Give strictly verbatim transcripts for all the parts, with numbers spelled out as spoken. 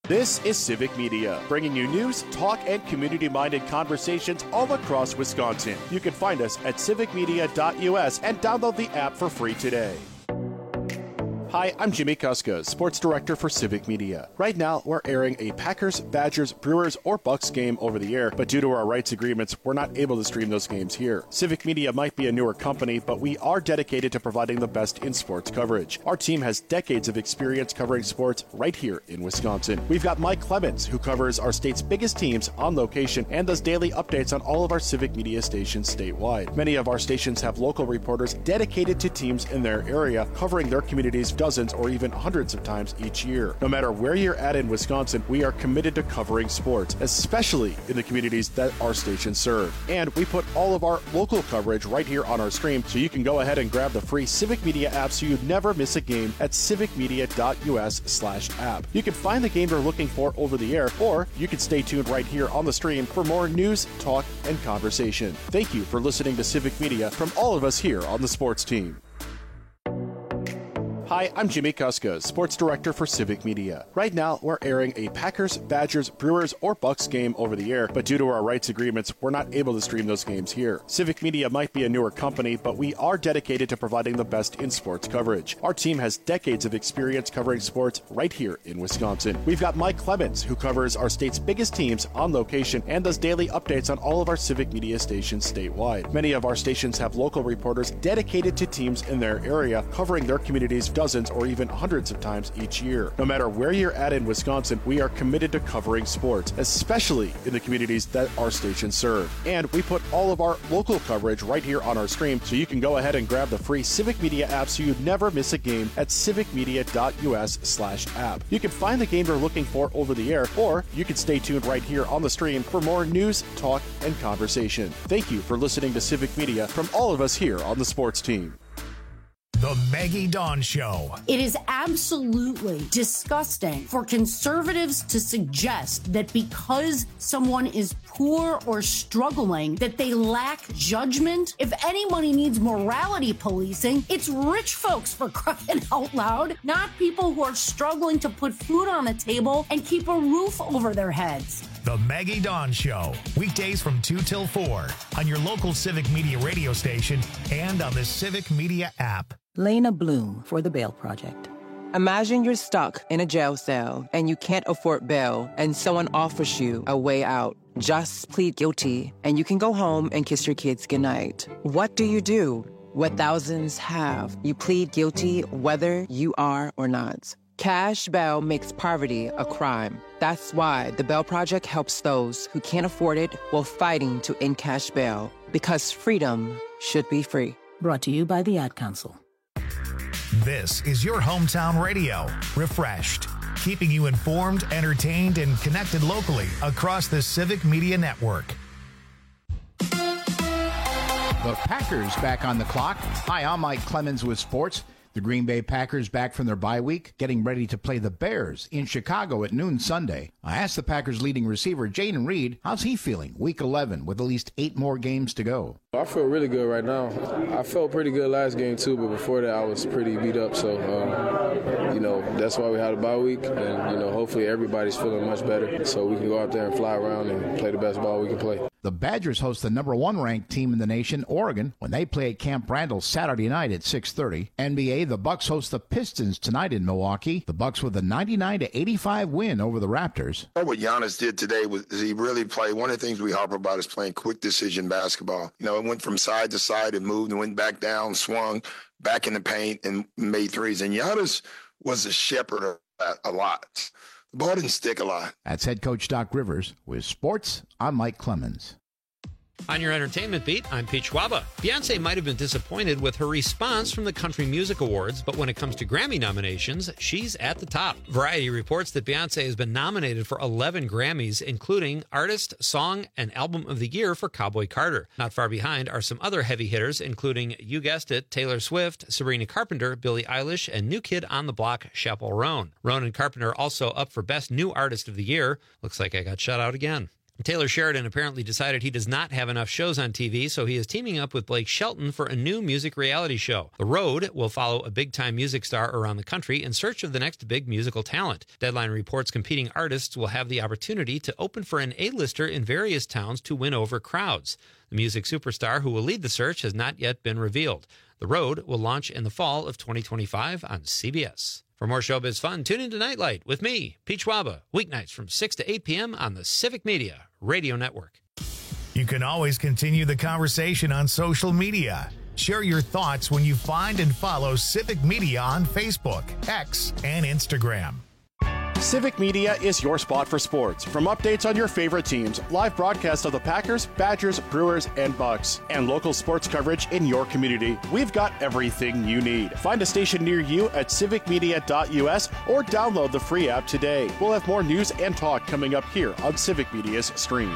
This is Civic Media, bringing you news, talk, and community-minded conversations all across Wisconsin. You can find us at civic media dot U S and download the app for free today. Hi, I'm Jimmy Kuska, Sports Director for Civic Media. Right now, we're airing a Packers, Badgers, Brewers, or Bucks game over the air, but due to our rights agreements, we're not able to stream those games here. Civic Media might be a newer company, but we are dedicated to providing the best in sports coverage. Our team has decades of experience covering sports right here in Wisconsin. We've got Mike Clemens, who covers our state's biggest teams on location and does daily updates on all of our Civic Media stations statewide. Many of our stations have local reporters dedicated to teams in their area, covering their communities dozens or even hundreds of times each year. No matter where you're at in Wisconsin, we are committed to covering sports, especially in the communities that our stations serve. And we put all of our local coverage right here on our stream, so you can go ahead and grab the free Civic Media app so you never miss a game at civic media dot U S slash app. You can find the game you're looking for over the air, or you can stay tuned right here on the stream for more news, talk, and conversation. Thank you for listening to Civic Media from all of us here on the sports team. Hi, I'm Jimmy Kuska, Sports Director for Civic Media. Right now, we're airing a Packers, Badgers, Brewers, or Bucks game over the air, but due to our rights agreements, we're not able to stream those games here. Civic Media might be a newer company, but we are dedicated to providing the best in sports coverage. Our team has decades of experience covering sports right here in Wisconsin. We've got Mike Clemens, who covers our state's biggest teams on location and does daily updates on all of our Civic Media stations statewide. Many of our stations have local reporters dedicated to teams in their area, covering their communities dozens or even hundreds of times each year. No matter where you're at in Wisconsin, we are committed to covering sports, especially in the communities that our stations serve. And we put all of our local coverage right here on our stream, so you can go ahead and grab the free Civic Media app so you never miss a game at civic media dot U S slash app. You can find the game you're looking for over the air, or you can stay tuned right here on the stream for more news, talk, and conversation. Thank you for listening to Civic Media from all of us here on the sports team. The Maggie Dawn Show. It is absolutely disgusting for conservatives to suggest that because someone is poor or struggling, that they lack judgment. If anybody needs morality policing, it's rich folks, for crying out loud, not people who are struggling to put food on the table and keep a roof over their heads. The Maggie Dawn Show, weekdays from two till four on your local Civic Media radio station and on the Civic Media app. Lena Bloom for the Bail Project. Imagine you're stuck in a jail cell and you can't afford bail and someone offers you a way out. Just plead guilty and you can go home and kiss your kids goodnight. What do you do? What thousands have. You plead guilty whether you are or not. Cash bail makes poverty a crime. That's why the Bail Project helps those who can't afford it while fighting to end cash bail, because freedom should be free. Brought to you by the Ad Council. This is your hometown radio, Refreshed, keeping you informed, entertained, and connected locally across the Civic Media Network. The Packers back on the clock. Hi, I'm Mike Clemens with sports. The Green Bay Packers back from their bye week, getting ready to play the Bears in Chicago at noon Sunday. I asked the Packers leading receiver, Jaden Reed, how's he feeling week eleven with at least eight more games to go? I feel really good right now. I felt pretty good last game too, but before that I was pretty beat up. So, um, you know, that's why we had a bye week. And, you know, hopefully everybody's feeling much better so we can go out there and fly around and play the best ball we can play. The Badgers host the number one ranked team in the nation, Oregon, when they play at Camp Randall Saturday night at six thirty. N B A, the Bucks host the Pistons tonight in Milwaukee. The Bucks with a ninety-nine to eighty-five win over the Raptors. What Giannis did today was he really played. One of the things we harp about is playing quick decision basketball. You know, it went from side to side and moved and went back down, swung back in the paint and made threes. And Giannis was a shepherd of that a lot. The ball didn't stick a lot. That's head coach Doc Rivers. With sports, I'm Mike Clemens. On your entertainment beat, I'm Pete Schwaba. Beyonce might have been disappointed with her response from the Country Music Awards, but when it comes to Grammy nominations, she's at the top. Variety reports that Beyonce has been nominated for eleven Grammys, including Artist, Song, and Album of the Year for Cowboy Carter. Not far behind are some other heavy hitters, including, you guessed it, Taylor Swift, Sabrina Carpenter, Billie Eilish, and New Kid on the Block, Chappell Roan. Roan and Carpenter also up for Best New Artist of the Year. Looks like I got shut out again. Taylor Sheridan apparently decided he does not have enough shows on T V, so he is teaming up with Blake Shelton for a new music reality show. The Road will follow a big-time music star around the country in search of the next big musical talent. Deadline reports competing artists will have the opportunity to open for an A-lister in various towns to win over crowds. The music superstar who will lead the search has not yet been revealed. The Road will launch in the fall of twenty twenty-five on C B S. For more showbiz fun, tune into Nightlight with me, Pete Schwaba, weeknights from six to eight p.m. on the Civic Media Radio Network. You can always continue the conversation on social media. Share your thoughts when you find and follow Civic Media on Facebook, X, and Instagram. Civic Media is your spot for sports. From updates on your favorite teams, live broadcasts of the Packers, Badgers, Brewers, and Bucks, and local sports coverage in your community, we've got everything you need. Find a station near you at civic media dot u s or download the free app today. We'll have more news and talk coming up here on Civic Media's stream.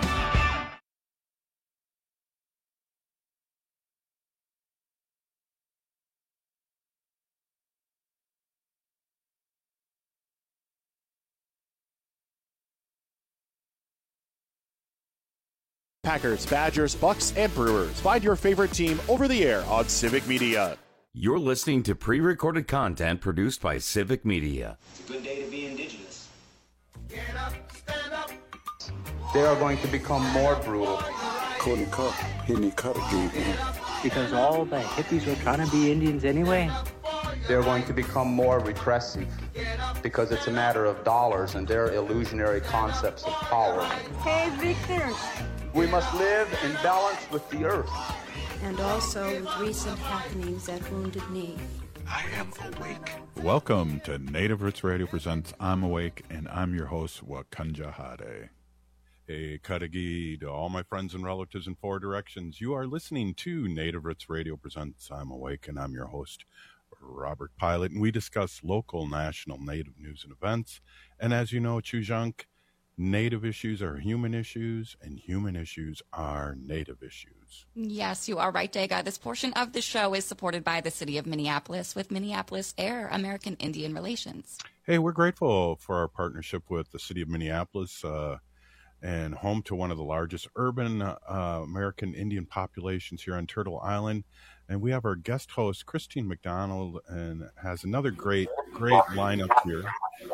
Packers, Badgers, Bucks, and Brewers. Find your favorite team over the air on Civic Media. You're listening to pre-recorded content produced by Civic Media. It's a good day to be indigenous. Get up, stand up. They are going to become more brutal. Couldn't cut, hitting cut again. Because all the hippies were trying to be Indians anyway. They're going to become more repressive because it's a matter of dollars and their illusionary concepts of power. Hey, Victor. We must live in balance with the earth. And also with recent happenings at Wounded Knee. I am awake. Welcome to Native Roots Radio presents I'm Awake, and I'm your host, Wakanja Hade. Hey, Kadagi, to all my friends and relatives in four directions. You are listening to Native Roots Radio presents I'm Awake, and I'm your host, Robert Pilot, and we discuss local, national, Native news and events. And as you know, Chujunk, Native issues are human issues, and human issues are Native issues. Yes, you are right, Daga. This portion of the show is supported by the City of Minneapolis with Minneapolis Air, American Indian Relations. Hey, we're grateful for our partnership with the City of Minneapolis uh, and home to one of the largest urban uh, American Indian populations here on Turtle Island. And we have our guest host, Christine McDonald, and has another great, great lineup here.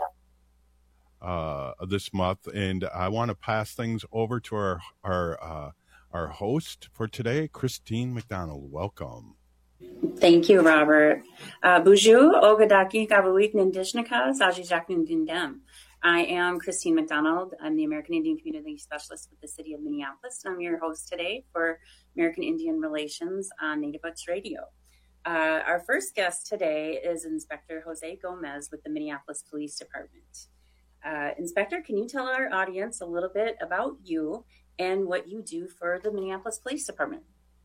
Uh, this month, and I want to pass things over to our our uh, our host for today, Christine McDonald. Welcome. Thank you, Robert. Buju Ogadaki Gabuik Nindishnika Sajijak Nindindem. I am Christine McDonald. I'm the American Indian Community Specialist with the City of Minneapolis, and I'm your host today for American Indian Relations on Native Roots Radio. Uh, our first guest today is Inspector Jose Gomez with the Minneapolis Police Department. Uh, Inspector, can you tell our audience a little bit about you and what you do for the Minneapolis Police Department?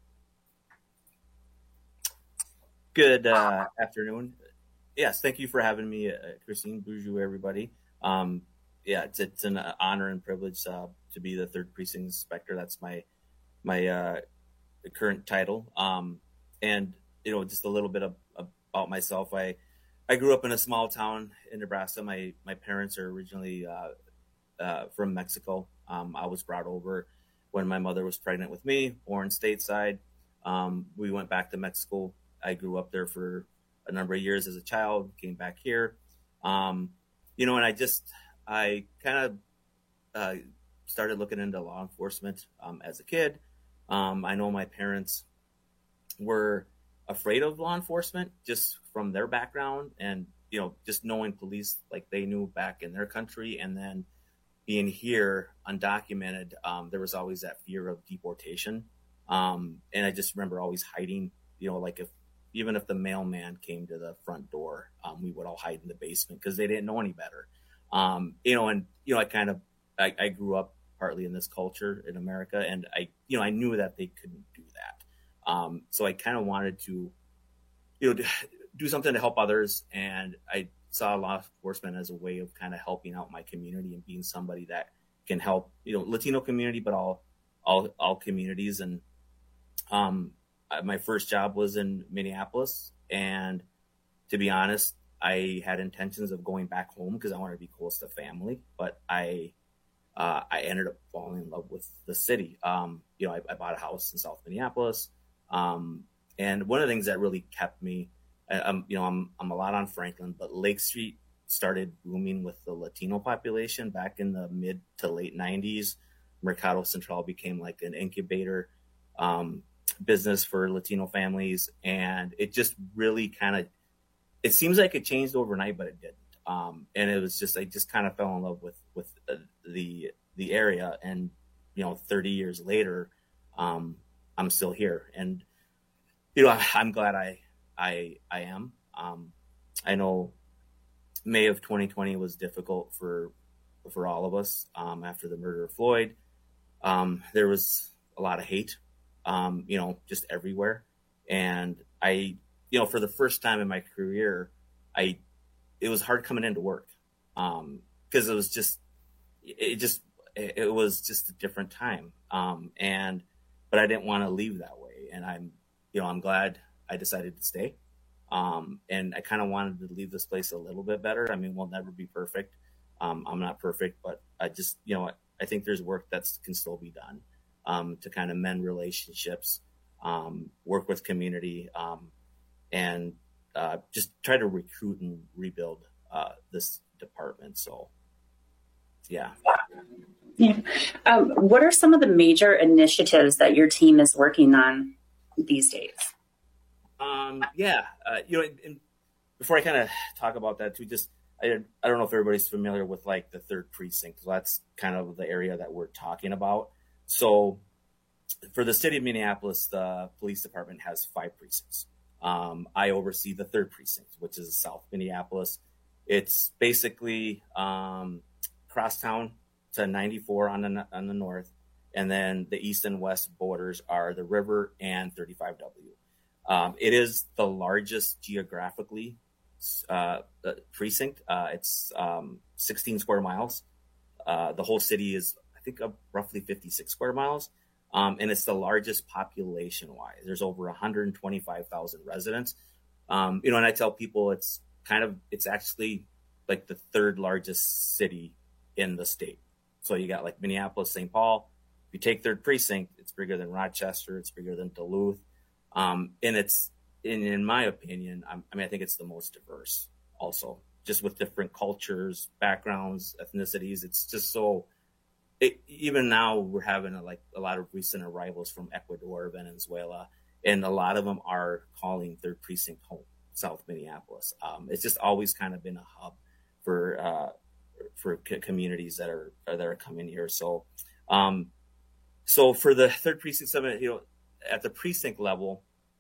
Good uh, afternoon. Yes, thank you for having me, uh, Christine. Bonjour, everybody. Um, yeah, it's, it's an honor and privilege uh, to be the third precinct inspector. That's my my uh, current title. Um, and you know, just a little bit of, about myself. I I grew up in a small town in Nebraska. My my parents are originally uh, uh, from Mexico. Um, I was brought over when my mother was pregnant with me, born stateside. Um, we went back to Mexico. I grew up there for a number of years as a child, came back here. Um, you know, and I just, I kind of uh, started looking into law enforcement um, as a kid. Um, I know my parents were afraid of law enforcement just from their background and, you know, just knowing police like they knew back in their country, and then being here undocumented, um, there was always that fear of deportation. Um, and I just remember always hiding, you know, like if, even if the mailman came to the front door, um, we would all hide in the basement because they didn't know any better. Um, you know, and, you know, I kind of, I, I grew up partly in this culture in America, and I, you know, I knew that they couldn't do that. Um, so I kind of wanted to, you know, do something to help others. And I saw law enforcement as a way of kind of helping out my community and being somebody that can help, you know, Latino community, but all, all, all communities. And, um, my first job was in Minneapolis. And to be honest, I had intentions of going back home because I wanted to be close to family, but I, uh, I ended up falling in love with the city. Um, you know, I, I bought a house in South Minneapolis. Um, and one of the things that really kept me, I, I'm, you know, I'm, I'm a lot on Franklin, but Lake Street started booming with the Latino population back in the mid to late nineties. Mercado Central became like an incubator um, business for Latino families. And it just really kind of, it seems like it changed overnight, but it didn't. Um, and it was just, I just kind of fell in love with, with uh, the, the area. And, you know, thirty years later, um, I'm still here. And, you know, I, I'm glad I, I, I am. Um, I know May of twenty twenty was difficult for, for all of us, um, after the murder of Floyd. Um, there was a lot of hate, um, you know, just everywhere. And I, you know, for the first time in my career, I, it was hard coming into work. Um, cause it was just, it just, it was just a different time. Um, and, but I didn't want to leave that way. And I'm, you know, I'm glad I decided to stay. Um, and I kind of wanted to leave this place a little bit better. I mean, we'll never be perfect. Um, I'm not perfect, but I just, you know, I, I think there's work that can still be done, um, to kind of mend relationships, um, work with community, um, and, uh, just try to recruit and rebuild, uh, this department. So, yeah. Yeah. Um, what are some of the major initiatives that your team is working on these days? Um, yeah, uh, you know, and before I kind of talk about that too, just, I, I don't know if everybody's familiar with like the third precinct. So that's kind of the area that we're talking about. So for the city of Minneapolis, the police department has five precincts. Um, I oversee the third precinct, which is South Minneapolis. It's basically, um, crosstown to ninety-four on the, on the north. And then the east and west borders are the river and thirty-five W. Um, it is the largest geographically uh, precinct. Uh, it's um, sixteen square miles. Uh, the whole city is, I think, uh, roughly fifty-six square miles. Um, and it's the largest population-wise. There's over one hundred twenty-five thousand residents. Um, you know, and I tell people it's kind of, it's actually like the third largest city in the state. So you got like Minneapolis, Saint Paul. If you take third precinct, it's bigger than Rochester. It's bigger than Duluth. Um, and it's, in, in my opinion, I'm, I mean, I think it's the most diverse also, just with different cultures, backgrounds, ethnicities. It's just so, it, even now we're having a, like a lot of recent arrivals from Ecuador, Venezuela, and a lot of them are calling third precinct home, South Minneapolis. Um, it's just always kind of been a hub for, uh, for c- communities that are, that are coming here. So, um, so for the third precinct summit, you know, at the precinct level,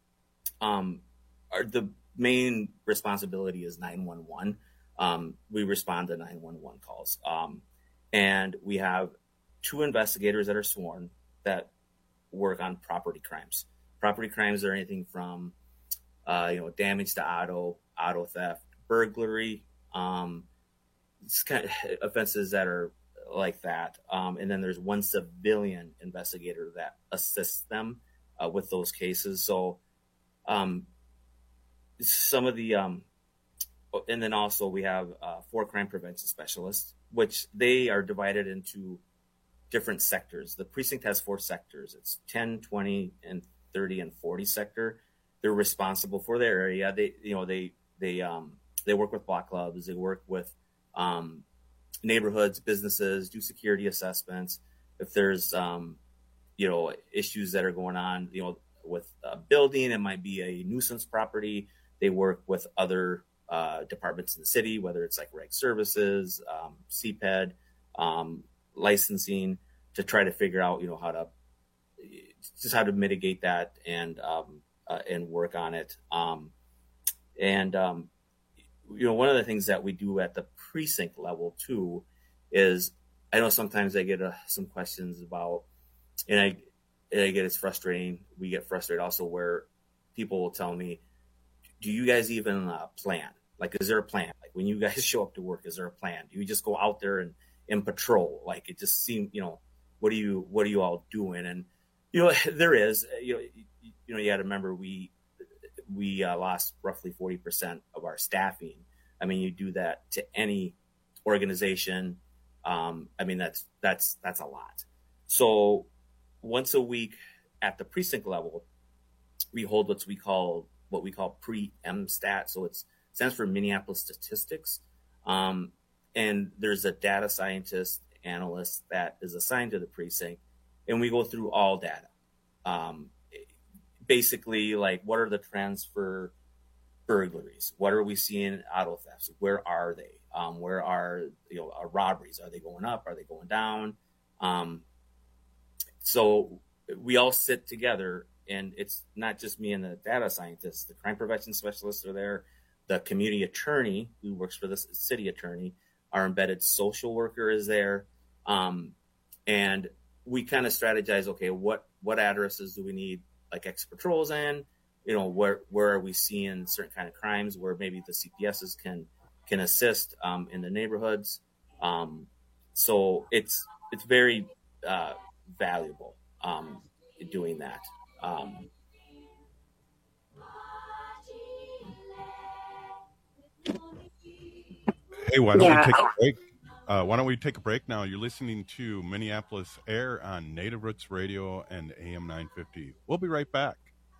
um, our, the main responsibility is nine one one. Um, we respond to nine one one calls. Um, and we have two investigators that are sworn that work on property crimes. Property crimes are anything from, uh, you know, damage to auto, auto theft, burglary, um, it's kind of offenses that are like that. Um, and then there's one civilian investigator that assists them Uh, with those cases. So um, some of the, um, and then also we have uh, four crime prevention specialists, which they are divided into different sectors. The precinct has four sectors. It's ten, twenty, and thirty and forty sector. They're responsible for their area. They, you know, they, they, um, they work with block clubs. They work with um, neighborhoods, businesses, do security assessments. If there's, um, you know, issues that are going on, you know, with a building, it might be a nuisance property. They work with other uh, departments in the city, whether it's like reg services, um, C P E D, um, licensing, to try to figure out, you know, how to just how to mitigate that and um, uh, and work on it. Um, and um, you know, one of the things that we do at the precinct level too is, I know sometimes I get uh, some questions about. And I, and I get it's frustrating. We get frustrated also where people will tell me, do you guys even uh, plan? Like, is there a plan? Like when you guys show up to work, is there a plan? Do you just go out there and, and patrol? Like it just seems, you know, what are you, what are you all doing? And, you know, there is, you know, you, you know, you got to remember we, we uh, lost roughly forty percent of our staffing. I mean, you do that to any organization, Um, I mean, that's that's that's a lot. So once a week at the precinct level, we hold what we call what we call pre-M stat. So it stands for Minneapolis Statistics. Um, and there's a data scientist analyst that is assigned to the precinct, and we go through all data. Um, basically, like, what are the trends for burglaries? What are we seeing auto thefts? Where are they? Um, where are, you know, uh, robberies? Are they going up? Are they going down? Um, so we all sit together, and it's not just me and the data scientists. The crime prevention specialists are there. The community attorney who works for the city attorney, our embedded social worker is there. Um, and we kind of strategize, okay, what, what addresses do we need like extra patrols in? You know, where, where are we seeing certain kind of crimes where maybe the C P Ss can, can assist um, in the neighborhoods. Um, so it's, it's very uh, valuable um, in doing that. Um, Hey, why don't Yeah. we take a break? Uh, why don't we take a break now? You're listening to Minneapolis Air on Native Roots Radio and A M nine fifty. We'll be right back.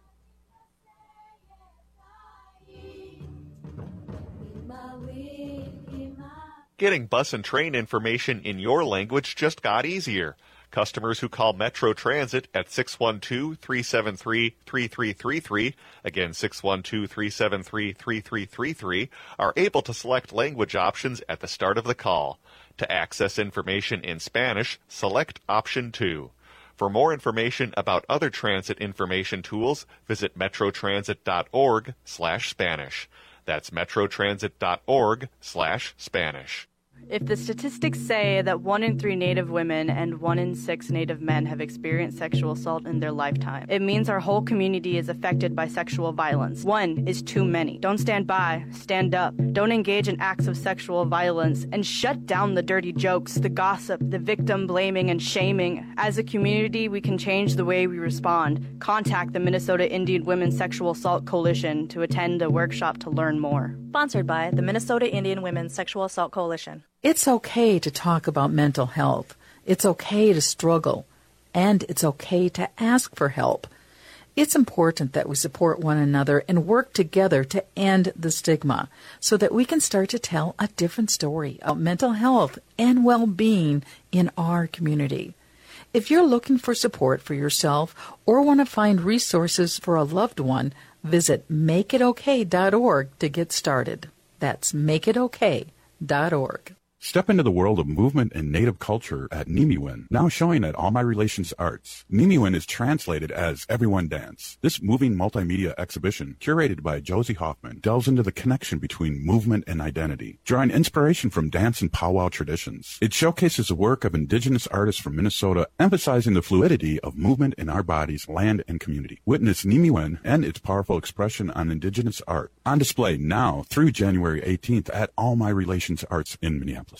Getting bus and train information in your language just got easier. Customers who call Metro Transit at six one two, three seven three, three three three three, again six one two, three seven three, three three three three, are able to select language options at the start of the call. To access information in Spanish, select option two. For more information about other transit information tools, visit metrotransit.org slash Spanish. That's metrotransit.org slash Spanish. If the statistics say that one in three Native women and one in six Native men have experienced sexual assault in their lifetime, it means our whole community is affected by sexual violence. One is too many. Don't stand by. Stand up. Don't engage in acts of sexual violence, and shut down the dirty jokes, the gossip, the victim blaming and shaming. As a community, we can change the way we respond. Contact the Minnesota Indian Women's Sexual Assault Coalition to attend a workshop to learn more. Sponsored by the Minnesota Indian Women's Sexual Assault Coalition. It's okay to talk about mental health. It's okay to struggle. And it's okay to ask for help. It's important that we support one another and work together to end the stigma so that we can start to tell a different story about mental health and well-being in our community. If you're looking for support for yourself or want to find resources for a loved one, visit make it okay dot org to get started. That's make it okay dot org. Step into the world of movement and native culture at Nimiwin, now showing at All My Relations Arts. Nimiwin is translated as Everyone Dance. This moving multimedia exhibition, curated by Josie Hoffman, delves into the connection between movement and identity, drawing inspiration from dance and powwow traditions. It showcases the work of indigenous artists from Minnesota, emphasizing the fluidity of movement in our bodies, land, and community. Witness Nimiwin and its powerful expression on indigenous art, on display now through January eighteenth at All My Relations Arts in Minneapolis.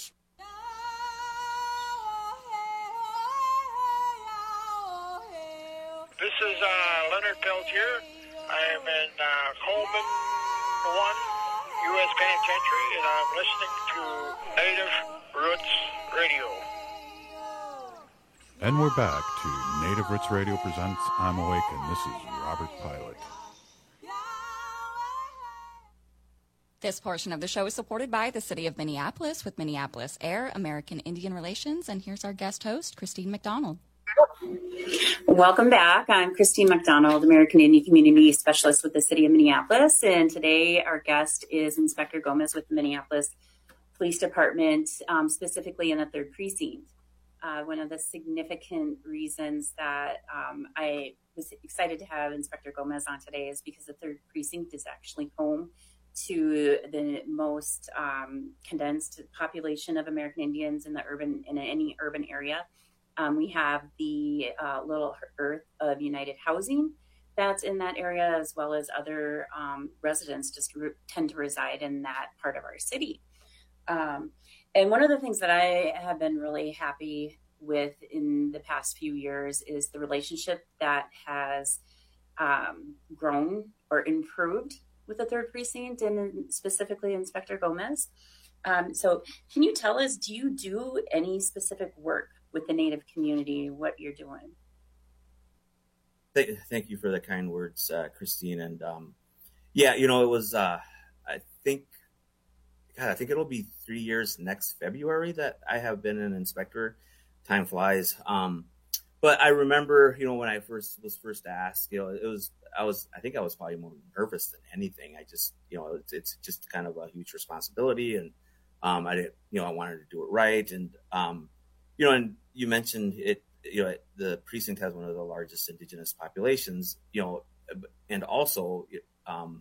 This is uh, Leonard Peltier. I am in uh, Coleman one, U S Penitentiary, and I'm listening to Native Roots Radio. And we're back to Native Roots Radio presents I'm Awake, and this is Robert Pilot. This portion of the show is supported by the City of Minneapolis with Minneapolis Air, American Indian Relations, and here's our guest host, Christine McDonald. Welcome back. I'm Christine McDonald, American Indian Community Specialist with the City of Minneapolis, and today our guest is Inspector Gomez with the Minneapolis Police Department, um, specifically in the third precinct. Uh, one of the significant reasons that um, I was excited to have Inspector Gomez on today is because the third precinct is actually home to the most um, condensed population of American Indians in the urban in any urban area. Um, we have the uh, Little Earth of United Housing that's in that area, as well as other um, residents just re- tend to reside in that part of our city. Um, and one of the things that I have been really happy with in the past few years is the relationship that has um, grown or improved with the third precinct and specifically Inspector Gomez. Um, so can you tell us, do you do any specific work with the Native community, what you're doing? Thank you for the kind words, uh, Christine. And um, yeah, you know, it was, uh, I think, God, I think it'll be three years next February that I have been an inspector. Time flies. Um, but I remember, you know, when I first was first asked, you know, it was, I was, I think I was probably more nervous than anything. I just, you know, it's, it's just kind of a huge responsibility. And um, I didn't, you know, I wanted to do it right. And, um, you know, and you mentioned it, you know, the precinct has one of the largest indigenous populations, you know, and also, um,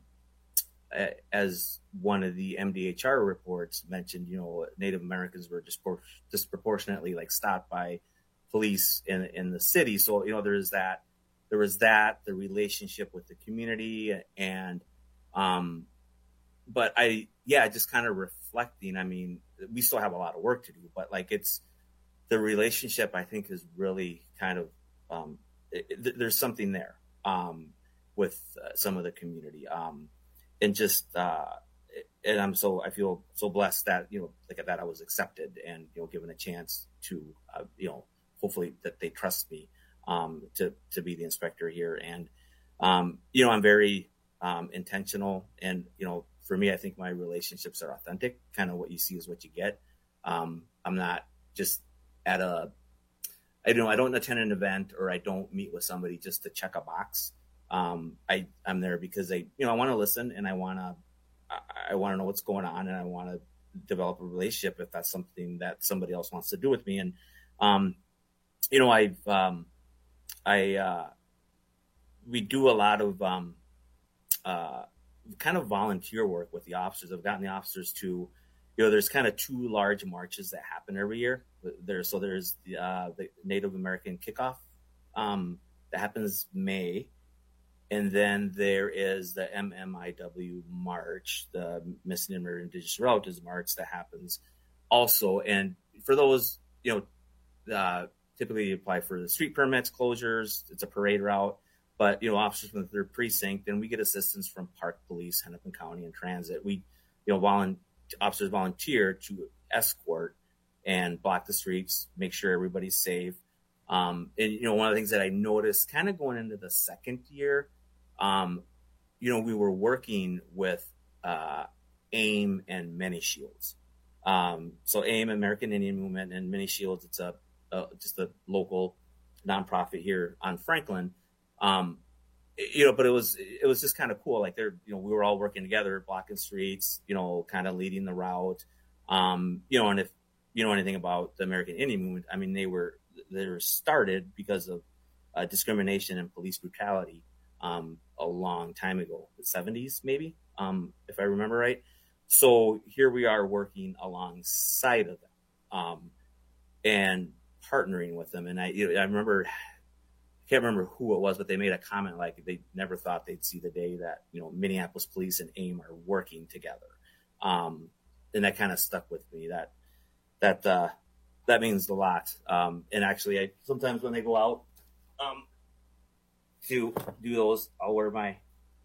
as one of the M D H R reports mentioned, you know, Native Americans were dispor- disproportionately like stopped by police in in the city. So, you know, there's that, there was that, the relationship with the community and, um, but I, yeah, just kind of reflecting, I mean, we still have a lot of work to do, but like it's, the relationship I think is really kind of, um, it, it, there's something there, um, with uh, some of the community, um, and just, uh, and I'm so, I feel so blessed that, you know, like that I was accepted and, you know, given a chance to, uh, you know, hopefully that they trust me, um, to, to be the inspector here. And, um, you know, I'm very, um, intentional and, you know, for me, I think my relationships are authentic. Kind of what you see is what you get. Um, I'm not just at a, I don't, I don't attend an event or I don't meet with somebody just to check a box. Um, I, I'm there because I, you know, I want to listen and I want to, I, I want to know what's going on and I want to develop a relationship if that's something that somebody else wants to do with me. And, um, you know, I've, um, I, uh, we do a lot of, um, uh, kind of volunteer work with the officers. I've gotten the officers to, you know, there's kind of two large marches that happen every year. There, so there's the, uh, the Native American Kickoff um, that happens May, and then there is the M M I W March, the Missing and Murdered Indigenous Relatives March that happens also. And for those, you know, uh, typically you apply for the street permits, closures. It's a parade route. But, you know, officers from the third precinct, and we get assistance from Park Police, Hennepin County, and Transit. We, you know, volunteer, officers volunteer to escort and block the streets, make sure everybody's safe. Um, and, you know, one of the things that I noticed kind of going into the second year, um, you know, we were working with uh, AIM and Many Shields. Um, so AIM, American Indian Movement, and Many Shields, it's a, a just a local nonprofit here on Franklin. Um, you know, but it was, it was just kind of cool. Like they're, you know, we were all working together, blocking streets, you know, kind of leading the route. Um, you know, and if you know anything about the American Indian Movement, I mean, they were, they were started because of uh, discrimination and police brutality, um, a long time ago, the seventies, maybe, um, if I remember right. So here we are working alongside of them, um, and partnering with them. And I, you know, I remember, I can't remember who it was, but they made a comment like they never thought they'd see the day that, you know, Minneapolis Police and AIM are working together. Um, and that kind of stuck with me. That, that, uh, that means a lot. Um, and actually I, sometimes when they go out, um, to do those, I'll wear my,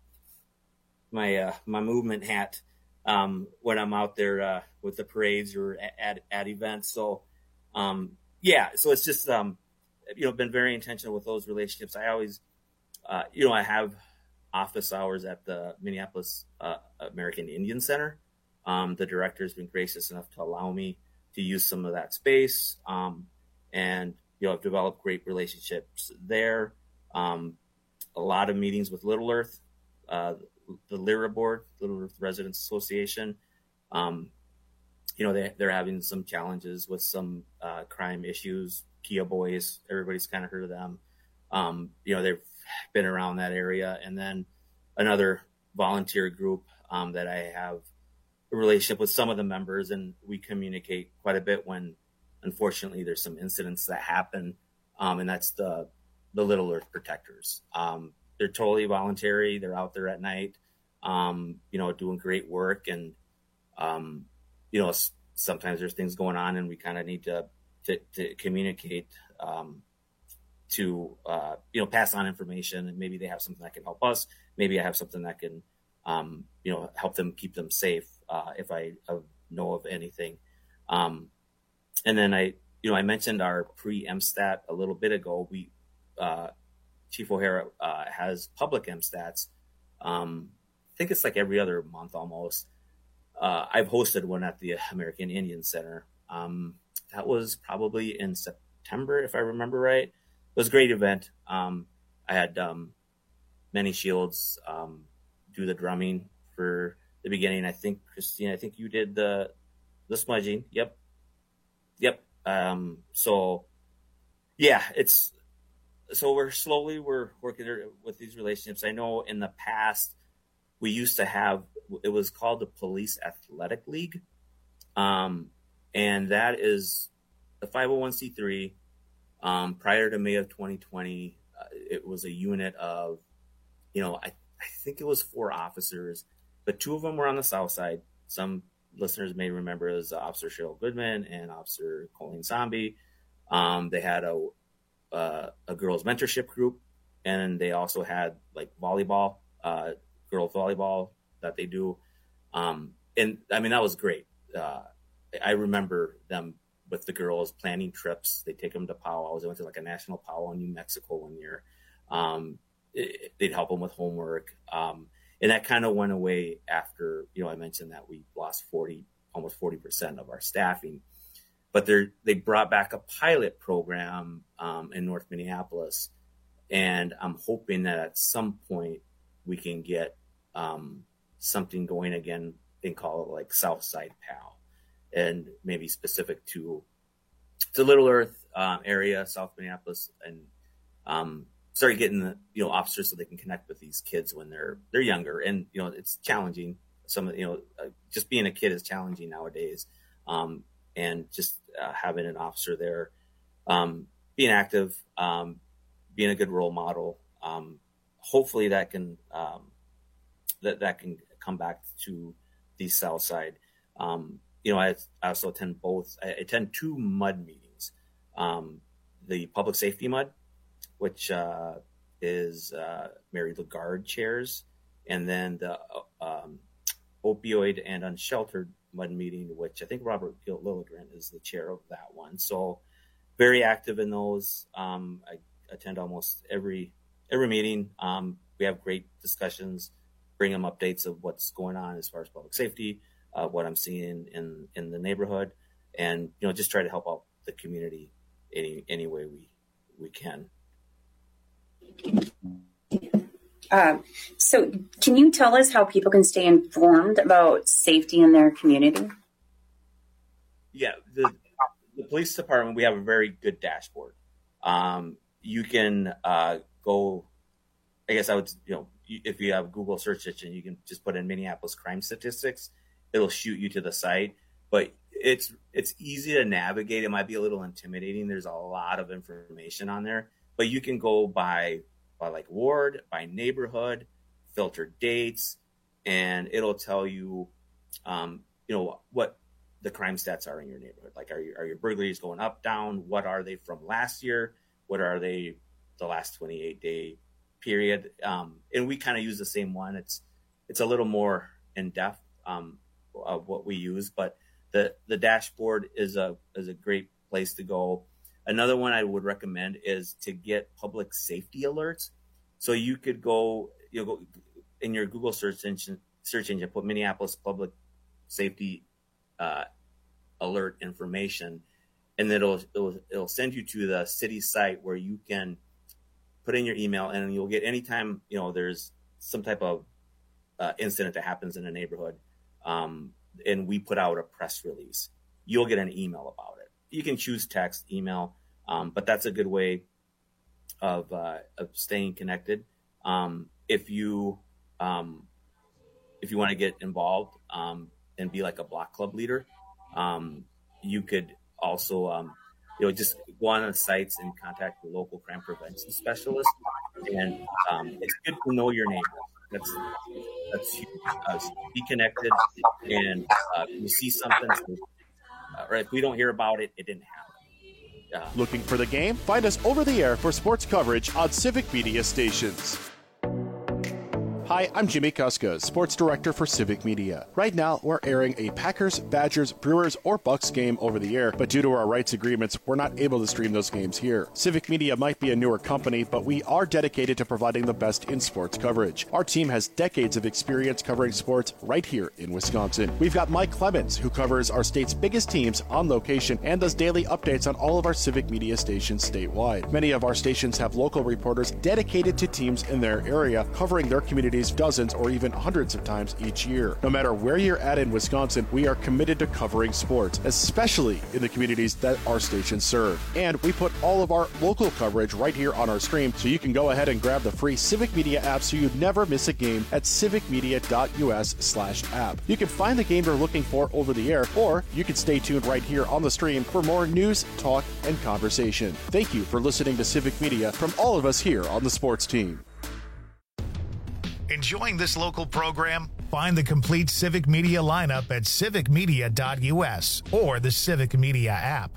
my, uh, my movement hat, um, when I'm out there, uh, with the parades or at, at events. So, um, yeah, so it's just, um, you know, been very intentional with those relationships. I always, uh, you know, I have office hours at the Minneapolis uh, American Indian Center. Um, the director has been gracious enough to allow me to use some of that space. Um, and, you know, I've developed great relationships there. Um, a lot of meetings with Little Earth, uh, the L I R A board, Little Earth Residents Association. Um, you know, they, they're having some challenges with some uh, crime issues. Kia Boys, everybody's kind of heard of them. Um, you know, they've been around that area. And then another volunteer group um, that I have a relationship with some of the members, and we communicate quite a bit when, unfortunately, there's some incidents that happen. Um, and that's the, the Little Earth Protectors. Um, they're totally voluntary. They're out there at night, um, you know, doing great work. And, um, you know, sometimes there's things going on and we kind of need to, To, to communicate, um, to, uh, you know, pass on information, and maybe they have something that can help us. Maybe I have something that can, um, you know, help them keep them safe. Uh, if I, uh, know of anything. Um, and then I, you know, I mentioned our pre-M STAT a little bit ago. We, uh, Chief O'Hara uh, has public M STATs. Um, I think it's like every other month almost. Uh, I've hosted one at the American Indian Center. Um, that was probably in September, if I remember right. It was a great event. Um, I had um, Manny Shields um, do the drumming for the beginning. I think, Christine, I think you did the the smudging. Yep. Yep. Um, so, yeah, it's so we're slowly we're working with these relationships. I know in the past we used to have, it was called the Police Athletic League. Um, and that is the five oh one c three. Um, prior to May of twenty twenty, uh, it was a unit of, you know, I, I think it was four officers, but two of them were on the south side. Some listeners may remember as Officer Cheryl Goodman and Officer Colleen Zombie. Um, they had a, uh, a girls mentorship group, and they also had like volleyball, uh, girls volleyball that they do. Um, and I mean, that was great. Uh, I remember them with the girls planning trips. They take them to powwows. They went to like a national powwow in New Mexico one year. Um, it, they'd help them with homework. Um, and that kind of went away after, you know, I mentioned that we lost forty, almost forty percent of our staffing, but they they brought back a pilot program um, in North Minneapolis. And I'm hoping that at some point we can get um, something going again and call it like Southside PAL, and maybe specific to to Little Earth um, area, South Minneapolis, and um, start getting the you know officers so they can connect with these kids when they're they're younger. And you know it's challenging. Some you know uh, just being a kid is challenging nowadays, um, and just uh, having an officer there, um, being active, um, being a good role model. Um, hopefully that can um, that that can come back to the South Side. Um, you know, I, I also attend both. I attend two MUD meetings. Um, the public safety MUD, which uh, is uh, Mary Lagarde chairs, and then the um, opioid and unsheltered MUD meeting, which I think Robert Lilligren is the chair of that one. So very active in those. Um, I attend almost every every meeting. Um, we have great discussions, bring them updates of what's going on as far as public safety, uh, what I'm seeing in, in the neighborhood, and, you know, just try to help out the community any, any way we, we can. Uh, so can you tell us how people can stay informed about safety in their community? Yeah, the, the police department, we have a very good dashboard. Um, you can uh, go, I guess I would, you know, if you have a Google search engine, you can just put in Minneapolis crime statistics. It'll shoot you to the site, but it's it's easy to navigate. It might be a little intimidating. There's a lot of information on there, but you can go by by like ward, by neighborhood, filter dates, and it'll tell you, um, you know, what the crime stats are in your neighborhood. Like, are your are your burglaries going up, down? What are they from last year? What are they the last twenty-eight day period? Um, and we kind of use the same one. It's it's a little more in depth um, of what we use, but the the dashboard is a is a great place to go. Another one I would recommend is to get public safety alerts. So you could go you know, go in your Google search engine search engine, put Minneapolis public safety uh, alert information, and it'll, it'll it'll send you to the city site where you can put in your email, and you'll get anytime, you know, there's some type of uh, incident that happens in a neighborhood, um, and we put out a press release, you'll get an email about it. You can choose text, email, um, but that's a good way of uh, of staying connected. Um, if you um, if you want to get involved um, and be like a block club leader, um, you could also um, you know, just go on the sites and contact the local crime prevention specialist. And um, it's good to know your neighbors. That's that's huge. Uh, be connected, and uh, if you see something, uh, or if we don't hear about it, it didn't happen. Uh, Looking for the game? Find us over the air for sports coverage on Civic Media stations. Hi, I'm Jimmy Kuska, Sports Director for Civic Media. Right now, we're airing a Packers, Badgers, Brewers, or Bucks game over the air, but due to our rights agreements, we're not able to stream those games here. Civic Media might be a newer company, but we are dedicated to providing the best in sports coverage. Our team has decades of experience covering sports right here in Wisconsin. We've got Mike Clemens, who covers our state's biggest teams on location and does daily updates on all of our Civic Media stations statewide. Many of our stations have local reporters dedicated to teams in their area, covering their communities dozens or even hundreds of times each year. No matter where you're at in Wisconsin, we are committed to covering sports, especially in the communities that our stations serve. And we put all of our local coverage right here on our stream, so you can go ahead and grab the free Civic Media app so you never miss a game at civicmedia.us slash app. You can find the game you're looking for over the air, or you can stay tuned right here on the stream for more news, talk, and conversation. Thank you for listening to Civic Media from all of us here on the sports team. Enjoying this local program? Find the complete Civic Media lineup at civic media dot u s or the Civic Media app.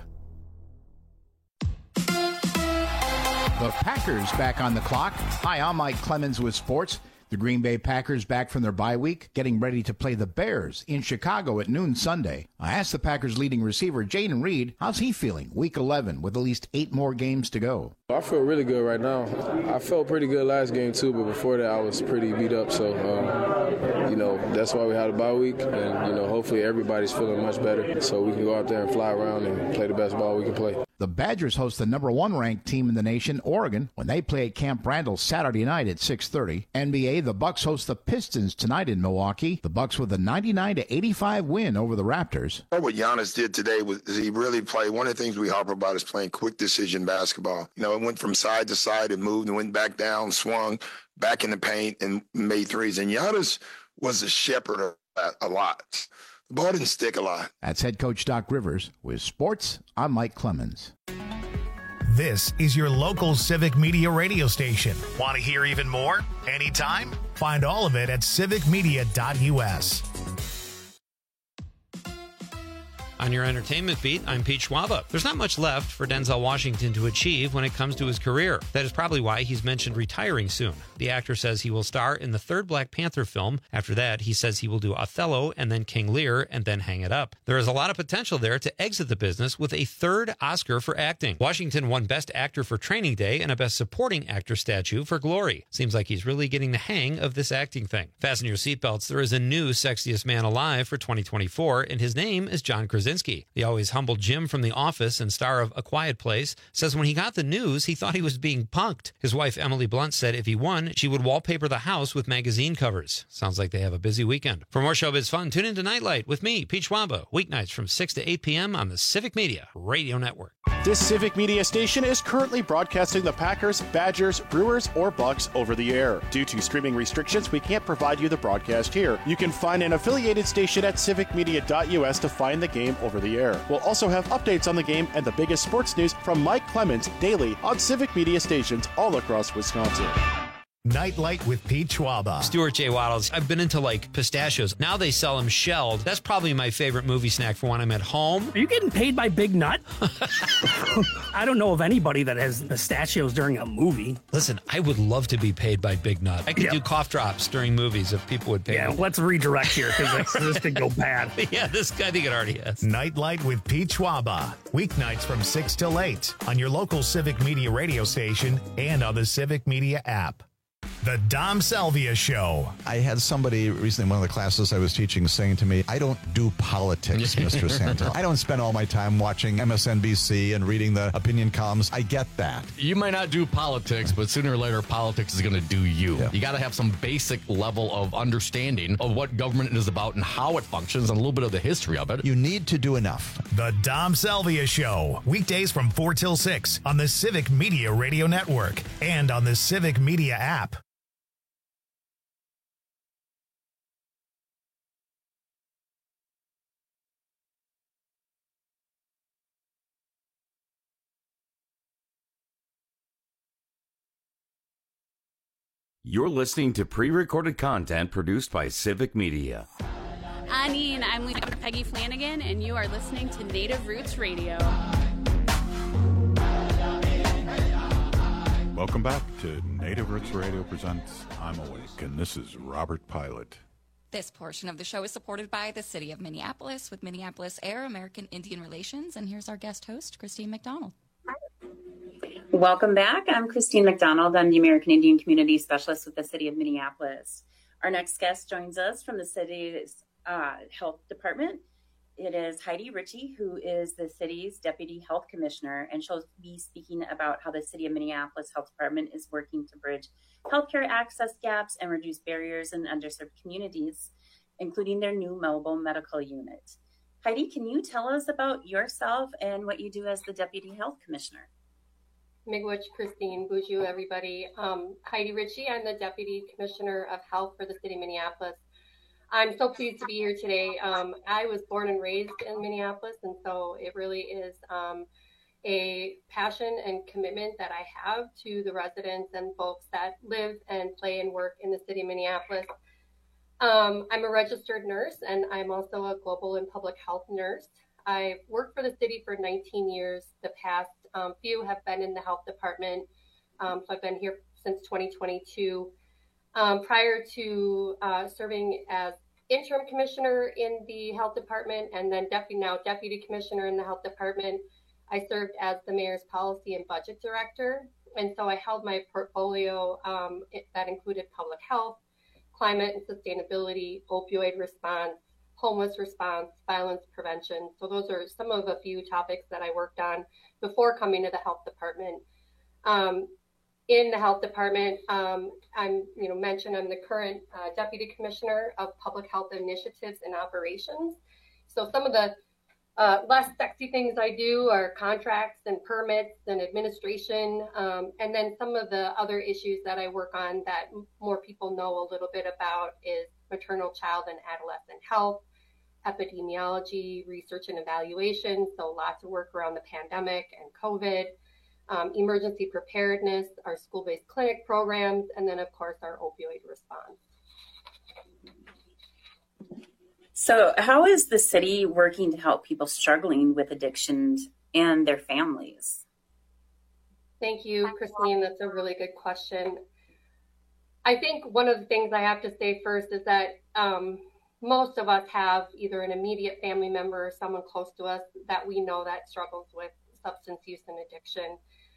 The Packers back on the clock. Hi, I'm Mike Clemens with sports. The Green Bay Packers back from their bye week, getting ready to play the Bears in Chicago at noon Sunday. I asked the Packers' leading receiver, Jayden Reed, how's he feeling week eleven with at least eight more games to go? I feel really good right now. I felt pretty good last game too, but before that I was pretty beat up. So, um, you know, that's why we had a bye week, and, you know, hopefully everybody's feeling much better so we can go out there and fly around and play the best ball we can play. The Badgers host the number one ranked team in the nation, Oregon, when they play at Camp Randall Saturday night at six thirty. N B A, the Bucks host the Pistons tonight in Milwaukee. The Bucks with a ninety-nine to eighty-five win over the Raptors. What Giannis did today was he really played. One of the things we harp about is playing quick decision basketball. You know, it went from side to side and moved and went back down, swung back in the paint and made threes. And Giannis was a shepherd of that a lot. The ball didn't stick a lot. That's head coach Doc Rivers. With sports, I'm Mike Clemens. This is your local Civic Media radio station. Want to hear even more? Anytime? Find all of it at civic media dot u s. On your entertainment beat, I'm Pete Schwaba. There's not much left for Denzel Washington to achieve when it comes to his career. That is probably why he's mentioned retiring soon. The actor says he will star in the third Black Panther film. After that, he says he will do Othello and then King Lear and then hang it up. There is a lot of potential there to exit the business with a third Oscar for acting. Washington won Best Actor for Training Day and a Best Supporting Actor statue for Glory. Seems like he's really getting the hang of this acting thing. Fasten your seatbelts. There is a new Sexiest Man Alive for twenty twenty-four, and his name is John Krasinski. The always humble Jim from The Office and star of A Quiet Place says when he got the news, he thought he was being punked. His wife, Emily Blunt, said if he won, she would wallpaper the house with magazine covers. Sounds like they have a busy weekend. For more showbiz fun, tune in to Nightlight with me, Pete Schwaba, weeknights from six to eight p.m. on the Civic Media Radio Network. This Civic Media station is currently broadcasting the Packers, Badgers, Brewers, or Bucks over the air. Due to streaming restrictions, we can't provide you the broadcast here. You can find an affiliated station at civic media dot u s to find the game over the air. We'll also have updates on the game and the biggest sports news from Mike Clemens daily on Civic Media stations all across Wisconsin. Nightlight with Pete Schwaba. Stuart J. Waddles. I've been into like pistachios. Now they sell them shelled. That's probably my favorite movie snack for when I'm at home. Are you getting paid by Big Nut? I don't know of anybody that has pistachios during a movie. Listen, I would love to be paid by Big Nut. I could yeah. do cough drops during movies if people would pay yeah, me. Yeah, let's redirect here because this could go bad. Yeah, this I think it already has. Nightlight with Pete Schwaba. Weeknights from six till eight on your local Civic Media radio station and on the Civic Media app. The Dom Salvia Show. I had somebody recently in one of the classes I was teaching saying to me, I don't do politics, Mister Santel. I don't spend all my time watching M S N B C and reading the opinion columns. I get that. You might not do politics, but sooner or later, politics is going to do you. Yeah. You got to have some basic level of understanding of what government is about and how it functions and a little bit of the history of it. You need to do enough. The Dom Salvia Show. Weekdays from four till six on the Civic Media Radio Network and on the Civic Media app. You're listening to pre-recorded content produced by Civic Media. Anine, I'm Lieutenant Peggy Flanagan, and you are listening to Native Roots Radio. Welcome back to Native Roots Radio presents I'm Awake, and this is Robert Pilot. This portion of the show is supported by the City of Minneapolis with Minneapolis Air, American Indian Relations, and here's our guest host, Christine McDonald. Welcome back. I'm Christine McDonald. I'm the American Indian Community Specialist with the City of Minneapolis. Our next guest joins us from the city's uh, health department. It is Heidi Ritchie, who is the city's Deputy Health Commissioner, and she'll be speaking about how the City of Minneapolis Health Department is working to bridge healthcare access gaps and reduce barriers in underserved communities, including their new mobile medical unit. Heidi, can you tell us about yourself and what you do as the Deputy Health Commissioner? Miigwech, Christine, Buju, everybody. Um, Heidi Ritchie, I'm the Deputy Commissioner of Health for the City of Minneapolis. I'm so pleased to be here today. Um, I was born and raised in Minneapolis, and so it really is um, a passion and commitment that I have to the residents and folks that live and play and work in the city of Minneapolis. Um, I'm a registered nurse, and I'm also a global and public health nurse. I've worked for the city for nineteen years. The past um, few have been in the health department, um, so I've been here since twenty twenty-two. Um, prior to uh, serving as interim commissioner in the health department and then deputy now deputy commissioner in the health department, I served as the mayor's policy and budget director. And so I held my portfolio um, it, that included public health, climate and sustainability, opioid response, homeless response, violence prevention. So those are some of a few topics that I worked on before coming to the health department. Um, In the health department, um, I'm, you know, mentioned I'm the current uh, deputy commissioner of public health initiatives and operations. So some of the uh, less sexy things I do are contracts and permits and administration. Um, and then some of the other issues that I work on that more people know a little bit about is maternal, child, and adolescent health, epidemiology, research and evaluation. So lots of work around the pandemic and COVID. Um, emergency preparedness, our school-based clinic programs, and then, of course, our opioid response. So how is the city working to help people struggling with addictions and their families? Thank you, Christine. That's a really good question. I think one of the things I have to say first is that um, most of us have either an immediate family member or someone close to us that we know that struggles with substance use and addiction.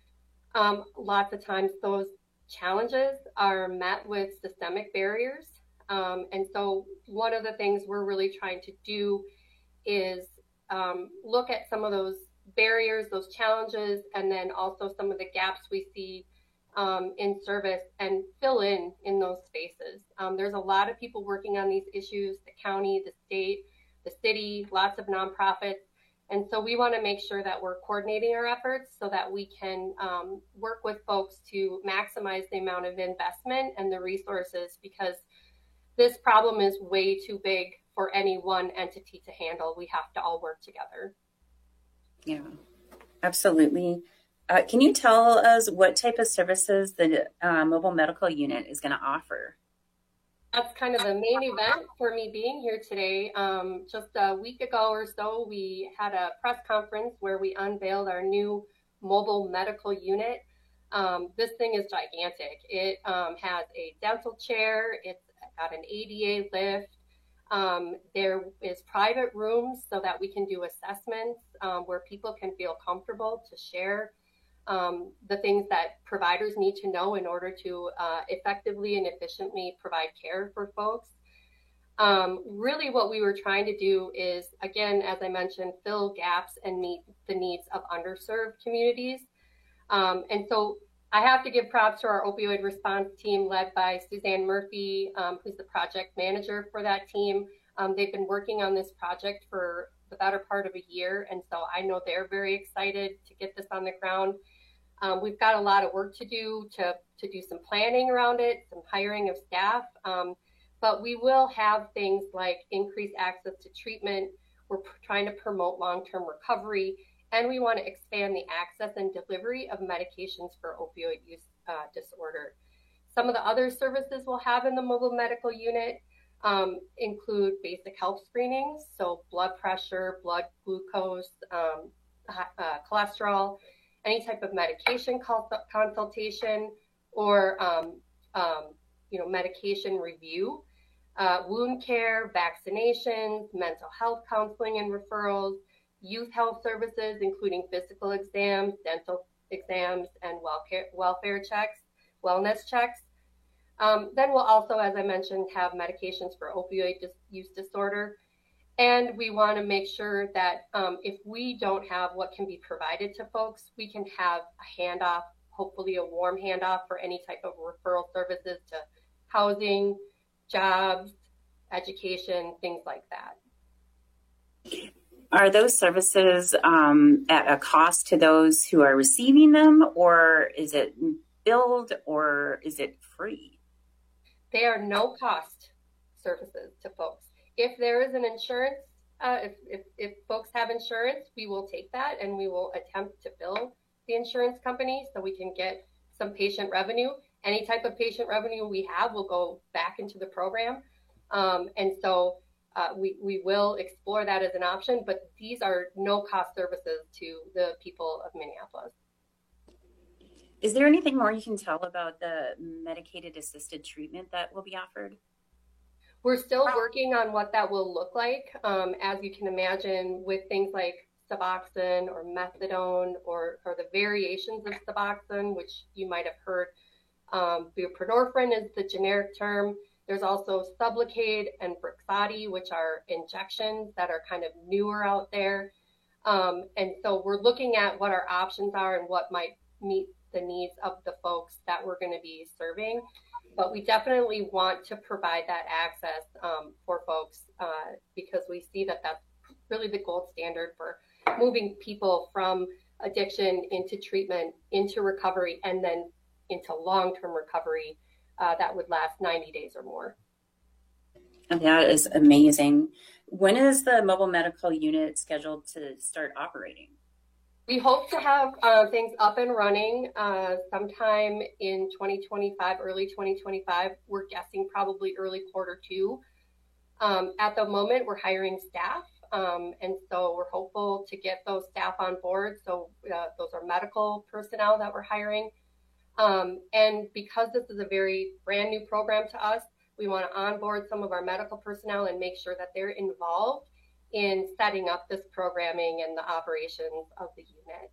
Um, lots of times those challenges are met with systemic barriers. Um, and so one of the things we're really trying to do is um, look at some of those barriers, those challenges, and then also some of the gaps we see um, in service and fill in in those spaces. Um, there's a lot of people working on these issues, the county, the state, the city, lots of nonprofits. And so we want to make sure that we're coordinating our efforts so that we can um, work with folks to maximize the amount of investment and the resources, because this problem is way too big for any one entity to handle. We have to all work together. Yeah, absolutely. Uh, can you tell us what type of services the uh, mobile medical unit is going to offer? That's kind of the main event for me being here today. Um, just a week ago or so, we had a press conference where we unveiled our new mobile medical unit. Um, this thing is gigantic. It um, has a dental chair. It's got an A D A lift. Um, there is private rooms so that we can do assessments um, where people can feel comfortable to share Um, the things that providers need to know in order to uh, effectively and efficiently provide care for folks. Um, really what we were trying to do is, again, as I mentioned, fill gaps and meet the needs of underserved communities. Um, and so I have to give props to our opioid response team led by Suzanne Murphy, um, who's the project manager for that team. Um, they've been working on this project for the better part of a year. And so I know they're very excited to get this on the ground. Um, we've got a lot of work to do to, to do some planning around it, some hiring of staff, um, but we will have things like increased access to treatment. We're pr- trying to promote long-term recovery, and we want to expand the access and delivery of medications for opioid use uh, disorder. Some of the other services we'll have in the mobile medical unit um, include basic health screenings, so blood pressure, blood glucose, um, uh, cholesterol, any type of medication consultation or, um, um, you know, medication review, uh, wound care, vaccinations, mental health counseling and referrals, youth health services, including physical exams, dental exams, and welfare, welfare checks, wellness checks. Um, then we'll also, as I mentioned, have medications for opioid dis- use disorder. And we want to make sure that um, if we don't have what can be provided to folks, we can have a handoff, hopefully a warm handoff for any type of referral services to housing, jobs, education, things like that. Are those services um, at a cost to those who are receiving them, or is it billed, or is it free? They are no cost services to folks. If there is an insurance, uh, if, if, if folks have insurance, we will take that and we will attempt to bill the insurance company so we can get some patient revenue. Any type of patient revenue we have will go back into the program. Um, and so uh, we, we will explore that as an option, but these are no cost services to the people of Minneapolis. Is there anything more you can tell about the medicated assisted treatment that will be offered? We're still working on what that will look like. Um, as you can imagine, with things like Suboxone or methadone or, or the variations of Suboxone, which you might have heard, um, buprenorphine is the generic term. There's also Sublocade and Brixadi, which are injections that are kind of newer out there. Um, and so we're looking at what our options are and what might meet the needs of the folks that we're going to be serving. But we definitely want to provide that access um, for folks uh, because we see that that's really the gold standard for moving people from addiction into treatment, into recovery, and then into long-term recovery uh, that would last ninety days or more. That is amazing. When is the mobile medical unit scheduled to start operating? We hope to have uh, things up and running uh, sometime in twenty twenty-five, early twenty twenty-five. We're guessing probably early quarter two. Um, at the moment, we're hiring staff, um, and so we're hopeful to get those staff on board. So uh, those are medical personnel that we're hiring. Um, and because this is a very brand new program to us, we want to onboard some of our medical personnel and make sure that they're involved in setting up this programming and the operations of the unit.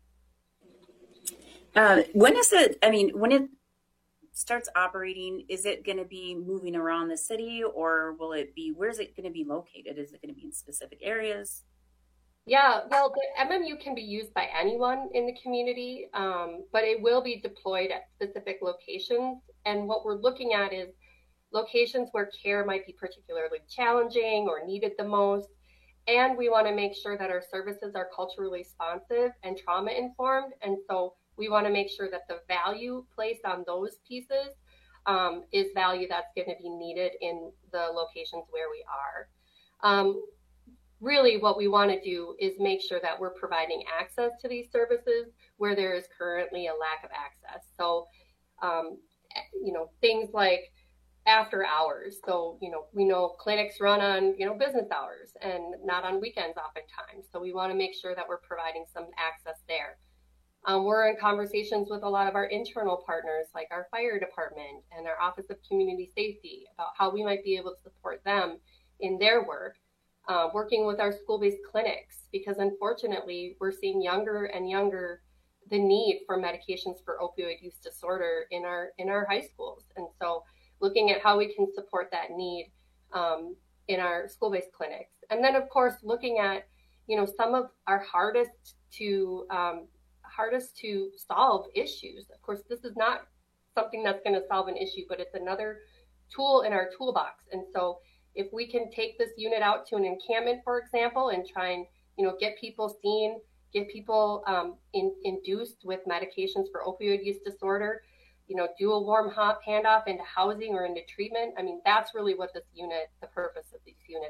Uh, when is it, I mean, when it starts operating, is it going to be moving around the city, or will it be, where's it going to be located? Is it going to be in specific areas? Yeah, well, the M M U can be used by anyone in the community, um, but it will be deployed at specific locations. And what we're looking at is locations where care might be particularly challenging or needed the most. And we want to make sure that our services are culturally responsive and trauma informed. And so we want to make sure that the value placed on those pieces um, is value that's going to be needed in the locations where we are. Um, really, what we want to do is make sure that we're providing access to these services where there is currently a lack of access. So, um, you know, things like after hours. So, you know, we know clinics run on, you know, business hours and not on weekends oftentimes. So we want to make sure that we're providing some access there. Um, we're in conversations with a lot of our internal partners, like our fire department and our Office of Community Safety, about how we might be able to support them in their work, uh, working with our school-based clinics, because unfortunately we're seeing younger and younger the need for medications for opioid use disorder in our in our high schools. And so looking at how we can support that need um, in our school-based clinics. And then, of course, looking at, you know, some of our hardest to um, hardest to solve issues. Of course, this is not something that's going to solve an issue, but it's another tool in our toolbox. And so if we can take this unit out to an encampment, for example, and try and, you know, get people seen, get people um, in, induced with medications for opioid use disorder, you know, do a warm hop handoff into housing or into treatment. I mean, that's really what this unit, the purpose of this unit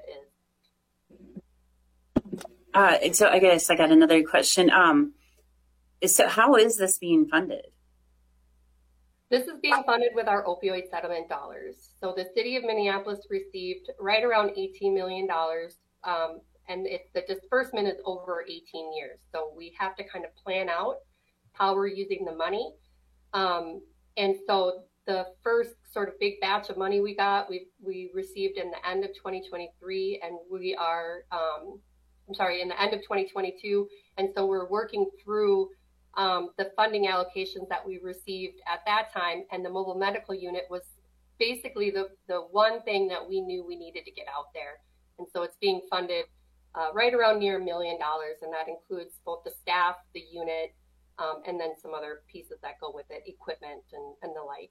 is. Uh, so I guess I got another question. Um, so how is this being funded? This is being funded with our opioid settlement dollars. So the city of Minneapolis received right around eighteen million dollars, um, and it, the disbursement is over eighteen years. So we have to kind of plan out how we're using the money. Um, and so the first sort of big batch of money we got, we we received in the end of twenty twenty-three, and we are, um, I'm sorry, in the end of twenty twenty-two. And so we're working through um, the funding allocations that we received at that time. And the mobile medical unit was basically the, the one thing that we knew we needed to get out there. And so it's being funded uh, right around near a million dollars. And that includes both the staff, the unit, um, and then some other pieces that go with it, equipment and, and the like.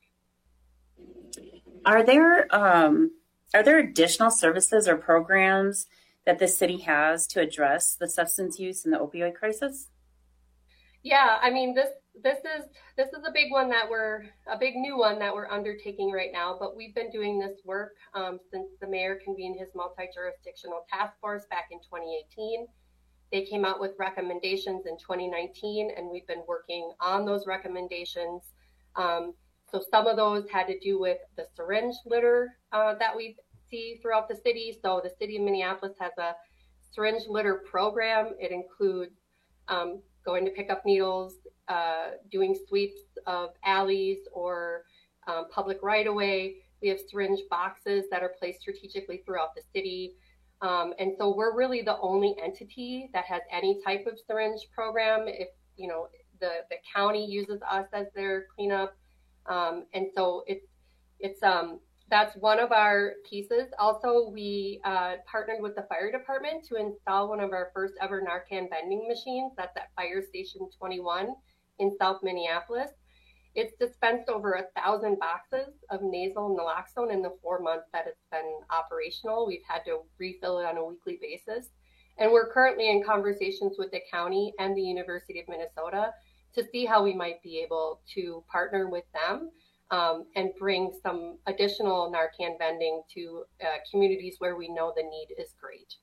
Are there um, are there additional services or programs that the city has to address the substance use and the opioid crisis? Yeah, I mean this this is this is a big one that we're a big new one that we're undertaking right now. But we've been doing this work um, since the mayor convened his multi-jurisdictional task force back in twenty eighteen. They came out with recommendations in twenty nineteen, and we've been working on those recommendations. Um, So some of those had to do with the syringe litter uh, that we see throughout the city. So the city of Minneapolis has a syringe litter program. It includes um, going to pick up needles, uh, doing sweeps of alleys or um, public right-of-way. We have syringe boxes that are placed strategically throughout the city. Um, and so we're really the only entity that has any type of syringe program. If, you know, the, the county uses us as their cleanup. Um, and so it's, it's, um, that's one of our pieces. Also, we uh, partnered with the fire department to install one of our first ever Narcan vending machines. That's at Fire Station twenty-one in South Minneapolis. It's dispensed over a thousand boxes of nasal naloxone in the four months that it's been operational. We've had to refill it on a weekly basis. And we're currently in conversations with the county and the University of Minnesota to see how we might be able to partner with them um, and bring some additional Narcan vending to uh, communities where we know the need is great.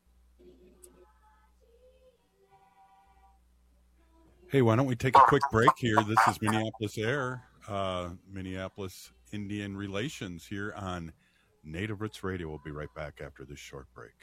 Hey, why don't we take a quick break here? This is Minneapolis Air, uh, Minneapolis Indian Relations here on Native Roots Radio. We'll be right back after this short break.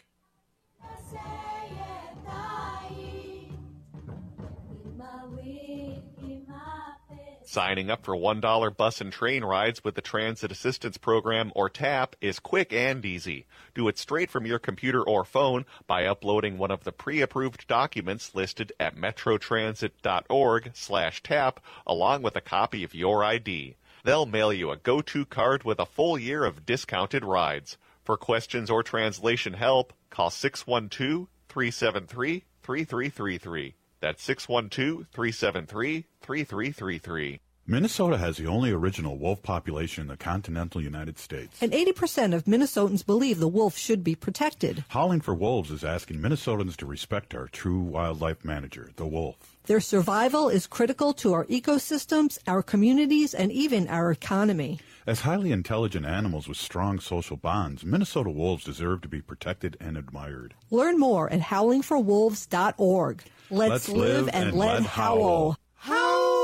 Signing up for one dollar bus and train rides with the Transit Assistance Program, or TAP, is quick and easy. Do it straight from your computer or phone by uploading one of the pre-approved documents listed at metrotransit.org slash TAP, along with a copy of your I D. They'll mail you a go-to card with a full year of discounted rides. For questions or translation help, call six one two, three seven three, three three three three. That's six one two, three seven three, three three three three. Minnesota has the only original wolf population in the continental United States. And eighty percent of Minnesotans believe the wolf should be protected. Howling for Wolves is asking Minnesotans to respect our true wildlife manager, the wolf. Their survival is critical to our ecosystems, our communities, and even our economy. As highly intelligent animals with strong social bonds, Minnesota wolves deserve to be protected and admired. Learn more at howling for wolves dot org. Let's, Let's live, live and, and let, let howl. Howl!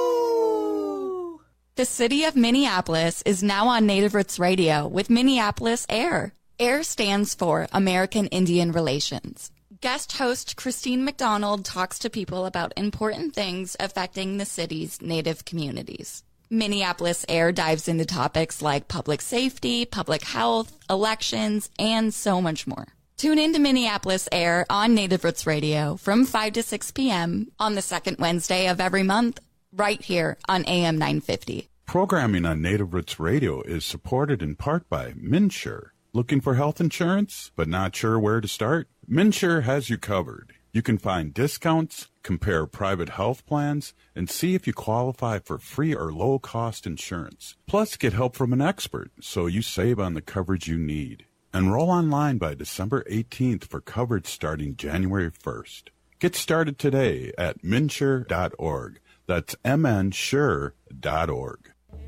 The city of Minneapolis is now on Native Roots Radio with Minneapolis Air. AIR stands for American Indian Relations. Guest host Christine McDonald talks to people about important things affecting the city's Native communities. Minneapolis Air dives into topics like public safety, public health, elections, and so much more. Tune in to Minneapolis Air on Native Roots Radio from five to six p.m. on the second Wednesday of every month, right here on A M nine fifty. Programming on Native Roots Radio is supported in part by MNsure. Looking for health insurance, but not sure where to start? MNsure has you covered. You can find discounts, compare private health plans, and see if you qualify for free or low-cost insurance. Plus, get help from an expert so you save on the coverage you need. Enroll online by December eighteenth for coverage starting January first. Get started today at mnsure dot org. That's m n sure dot org.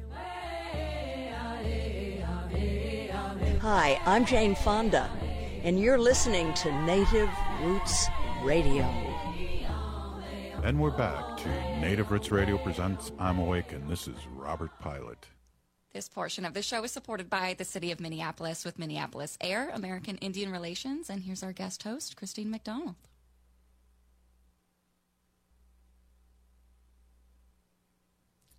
Hi, I'm Jane Fonda, and you're listening to Native Roots Radio. And we're back to Native Roots Radio presents I'm Awake, and this is Robert Pilot. This portion of the show is supported by the City of Minneapolis with Minneapolis Air, American Indian Relations, and here's our guest host, Christine McDonald.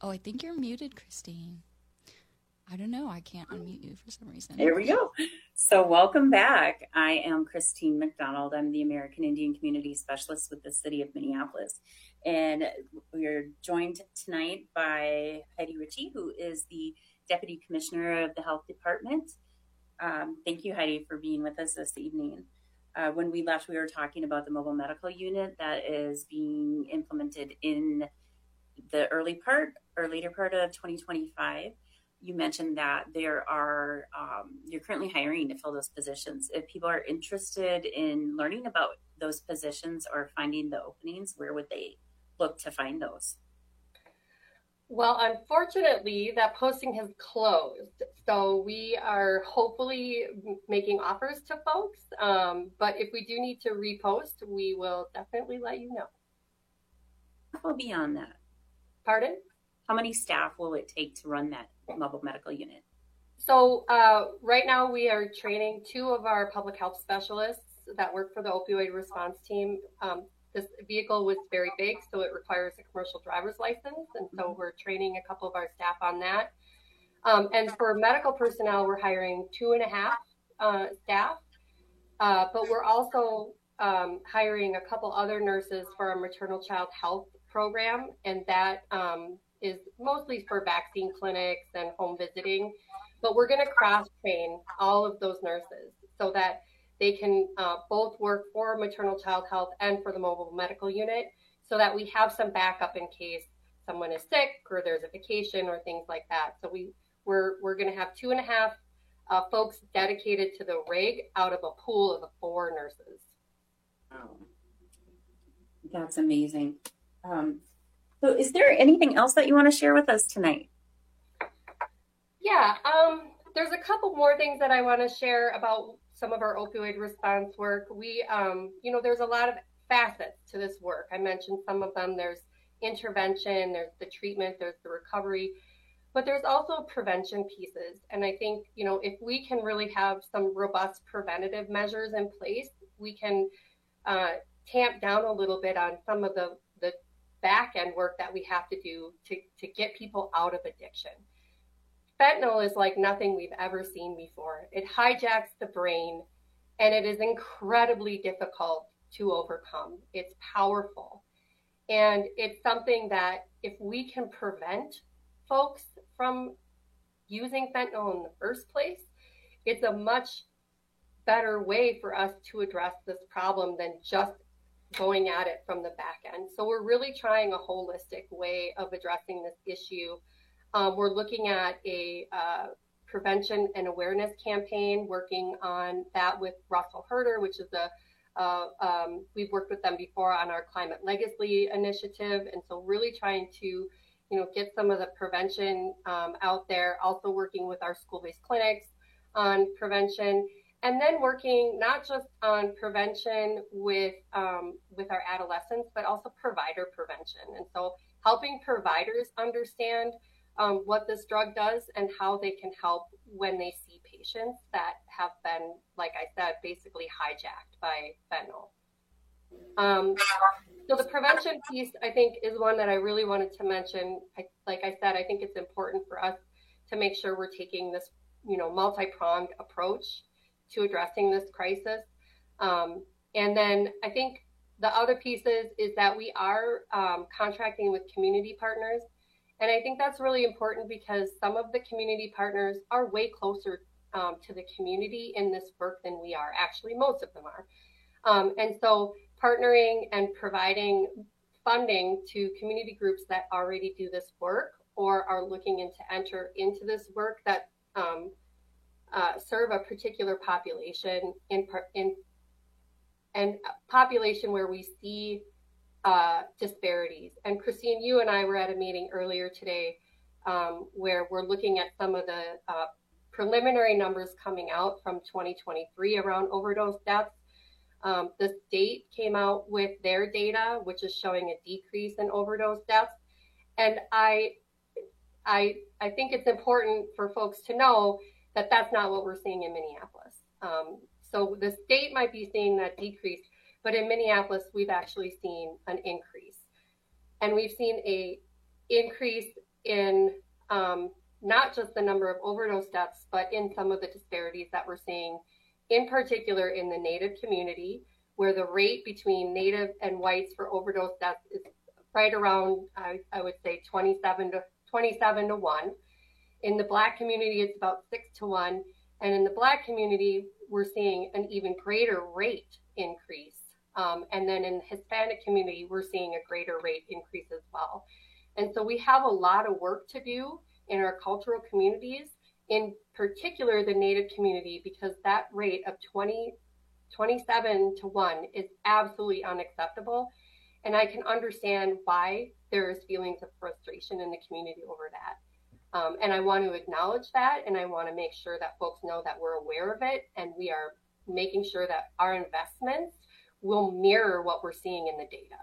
Oh, I think you're muted, Christine. I don't know. I can't unmute you for some reason. There we go. So welcome back. I am Christine McDonald. I'm the American Indian Community Specialist with the City of Minneapolis. And we're joined tonight by Heidi Ritchie, who is the Deputy Commissioner of the Health Department. Um, thank you, Heidi, for being with us this evening. Uh, when we left, we were talking about the mobile medical unit that is being implemented in the early part or later part of twenty twenty-five. You mentioned that there are, um, you're currently hiring to fill those positions. If people are interested in learning about those positions or finding the openings, where would they look to find those? Well, unfortunately, that posting has closed. So we are hopefully making offers to folks. Um, but if we do need to repost, we will definitely let you know. What will be on that? Pardon? How many staff will it take to run that mobile medical unit? So uh, right now we are training two of our public health specialists that work for the opioid response team. Um, this vehicle was very big, so it requires a commercial driver's license. And so we're training a couple of our staff on that. Um, and for medical personnel, we're hiring two and a half uh, staff, uh, but we're also um, hiring a couple other nurses for our maternal child health program. And that um, is mostly for vaccine clinics and home visiting, but we're going to cross train all of those nurses so that they can uh, both work for maternal child health and for the mobile medical unit, so that we have some backup in case someone is sick or there's a vacation or things like that. So we we're we're going to have two and a half uh, folks dedicated to the rig out of a pool of four nurses. Wow, that's amazing. Um, So is there anything else that you want to share with us tonight? Yeah, um, there's a couple more things that I want to share about some of our opioid response work. We, um, you know, there's a lot of facets to this work. I mentioned some of them. There's intervention, there's the treatment, there's the recovery, but there's also prevention pieces. And I think, you know, if we can really have some robust preventative measures in place, we can uh, tamp down a little bit on some of the, the back end work that we have to do to, to get people out of addiction. Fentanyl is like nothing we've ever seen before. It hijacks the brain and it is incredibly difficult to overcome. It's powerful. And it's something that if we can prevent folks from using fentanyl in the first place, it's a much better way for us to address this problem than just going at it from the back end. So we're really trying a holistic way of addressing this issue. Um, we're looking at a uh, prevention and awareness campaign, working on that with Russell Herder, which is a, uh, um, we've worked with them before on our Climate Legacy initiative. And so really trying to, you know, get some of the prevention um, out there, also working with our school-based clinics on prevention. And then working not just on prevention with um, with our adolescents, but also provider prevention. And so helping providers understand um, what this drug does and how they can help when they see patients that have been, like I said, basically hijacked by fentanyl. Um, so the prevention piece, I think, is one that I really wanted to mention. I, like I said, I think it's important for us to make sure we're taking this, you know, multi-pronged approach to addressing this crisis. Um, and then I think the other pieces is that we are um, contracting with community partners. And I think that's really important because some of the community partners are way closer um, to the community in this work than we are. Actually, most of them are. Um, and so partnering and providing funding to community groups that already do this work or are looking into enter into this work that um, Uh, serve a particular population in in and population where we see uh, disparities. And Christine, you and I were at a meeting earlier today um, where we're looking at some of the uh, preliminary numbers coming out from twenty twenty-three around overdose deaths. Um, the state came out with their data, which is showing a decrease in overdose deaths. And I, I, I think it's important for folks to know that that's not what we're seeing in Minneapolis. Um, so the state might be seeing that decrease, but in Minneapolis, we've actually seen an increase. And we've seen a increase in um, not just the number of overdose deaths, but in some of the disparities that we're seeing, in particular in the Native community, where the rate between Native and whites for overdose deaths is right around, I, I would say, twenty-seven to one. In the Black community, it's about six to one. And in the Black community, we're seeing an even greater rate increase. Um, and then in the Hispanic community, we're seeing a greater rate increase as well. And so we have a lot of work to do in our cultural communities, in particular the Native community, because that rate of twenty, twenty-seven to one is absolutely unacceptable. And I can understand why there is feelings of frustration in the community over that. Um, and I want to acknowledge that, and I want to make sure that folks know that we're aware of it, and we are making sure that our investments will mirror what we're seeing in the data.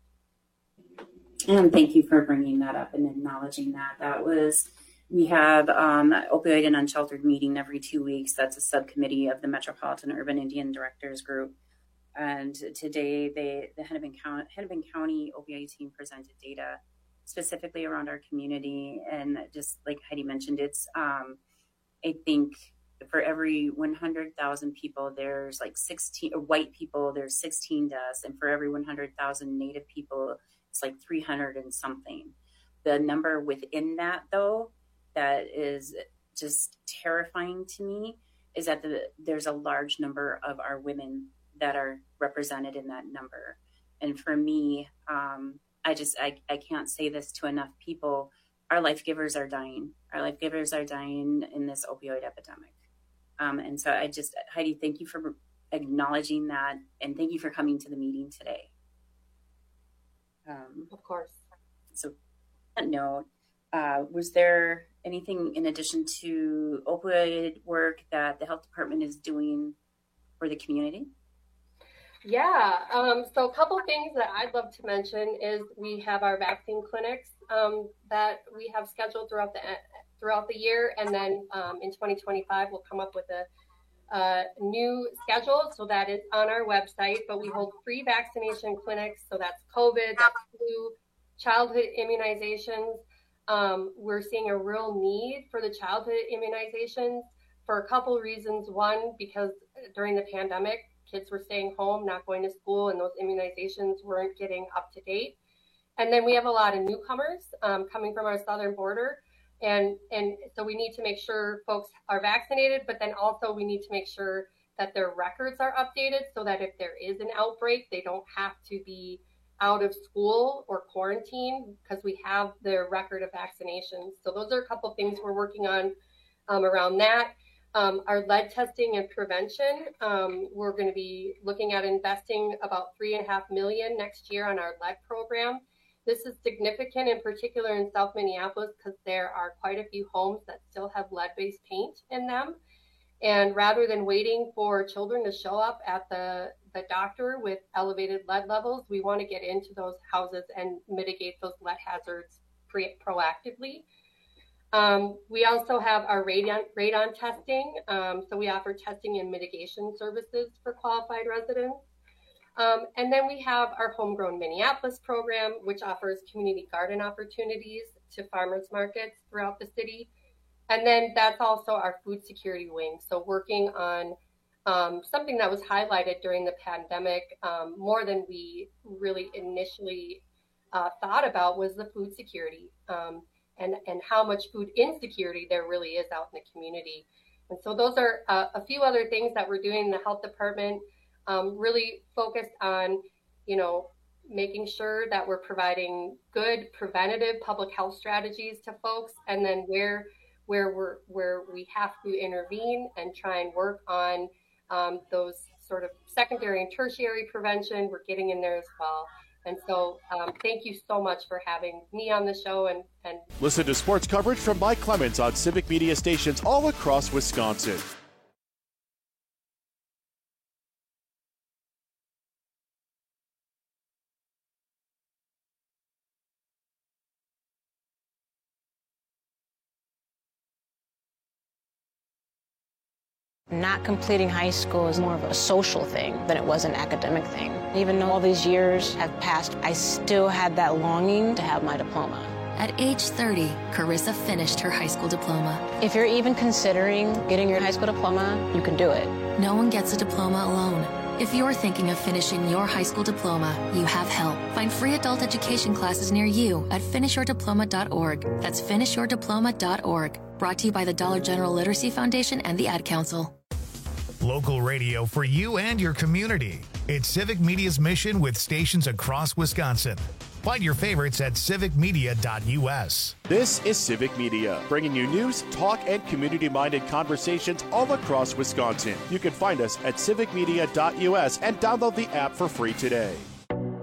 And thank you for bringing that up and acknowledging that. That was, we have um, an opioid and unsheltered meeting every two weeks. That's a subcommittee of the Metropolitan Urban Indian Directors Group. And today, they, the Hennepin County, Hennepin County opioid team presented data specifically around our community. And just like Heidi mentioned, it's, um, I think for every one hundred thousand people, there's like sixteen, or white people, there's sixteen deaths. And for every one hundred thousand Native people, it's like three hundred and something. The number within that, though, that is just terrifying to me is that the, there's a large number of our women that are represented in that number. And for me, um, I just, I, I can't say this to enough people. Our life givers are dying. Our life givers are dying in this opioid epidemic. Um, and so I just, Heidi, thank you for acknowledging that. And thank you for coming to the meeting today. Um, of course. So on that note, uh, was there anything in addition to opioid work that the health department is doing for the community? Yeah, um, so a couple things that I'd love to mention is we have our vaccine clinics um, that we have scheduled throughout the throughout the year, and then um, in twenty twenty-five we'll come up with a, a new schedule, so that is on our website. But we hold free vaccination clinics, so that's COVID, that's flu, childhood immunizations. Um, we're seeing a real need for the childhood immunizations for a couple of reasons. One, because during the pandemic, kids were staying home, not going to school, and those immunizations weren't getting up to date. And then we have a lot of newcomers um, coming from our southern border. And, and so we need to make sure folks are vaccinated, but then also we need to make sure that their records are updated so that if there is an outbreak, they don't have to be out of school or quarantine because we have their record of vaccinations. So those are a couple of things we're working on um, around that. Um, our lead testing and prevention, um, we're going to be looking at investing about three and a half million next year on our lead program. This is significant in particular in South Minneapolis because there are quite a few homes that still have lead-based paint in them. And rather than waiting for children to show up at the, the doctor with elevated lead levels, we want to get into those houses and mitigate those lead hazards pre- proactively. Um, we also have our radon, radon testing. Um, so we offer testing and mitigation services for qualified residents. Um, and then we have our Homegrown Minneapolis program, which offers community garden opportunities to farmers markets throughout the city. And then that's also our food security wing. So working on um, something that was highlighted during the pandemic um, more than we really initially uh, thought about was the food security. Um, And, and how much food insecurity there really is out in the community. And so those are uh, a few other things that we're doing in the health department, um, really focused on, you know, making sure that we're providing good preventative public health strategies to folks, and then where where we're where we have to intervene and try and work on um, those sort of secondary and tertiary prevention, we're getting in there as well. And so um, thank you so much for having me on the show. And, and listen to sports coverage from Mike Clemens on Civic Media stations all across Wisconsin. Not completing high school is more of a social thing than it was an academic thing. Even though all these years have passed, I still had that longing to have my diploma. At age thirty, Carissa finished her high school diploma. If you're even considering getting your high school diploma, you can do it. No one gets a diploma alone. If you're thinking of finishing your high school diploma, you have help. Find free adult education classes near you at finish your diploma dot org. That's finish your diploma dot org. Brought to you by the Dollar General Literacy Foundation and the Ad Council. Local radio for you and your community. It's Civic Media's mission with stations across Wisconsin. Find your favorites at civic media dot u s. This is Civic Media, bringing you news, talk, and community-minded conversations all across Wisconsin. You can find us at civic media dot u s and download the app for free today.